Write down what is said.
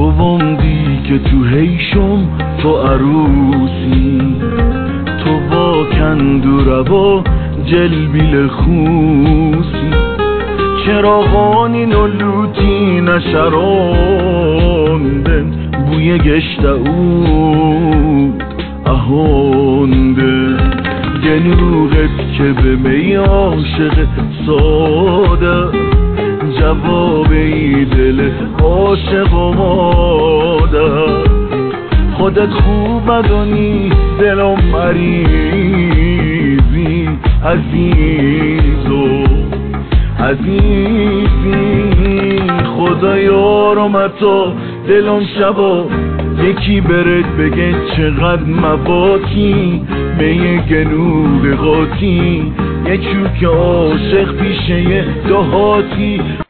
توام دیگه تو هیشم تو عروسی، تو واکندو روا جلبیل خوسی، چراغانی نلوتی نشراندن بوی گشت اود اهونده گنوغت که به می عاشق ساده جواب ای دل عاشق ماده خودت خوب ندانی دلم مریضی عزیزو عزیزی خدا یارم تا دلم شبا یکی برد بگه چقدر مباتی می گنوغ قاطی یه چوک عاشق پیشه دهاتی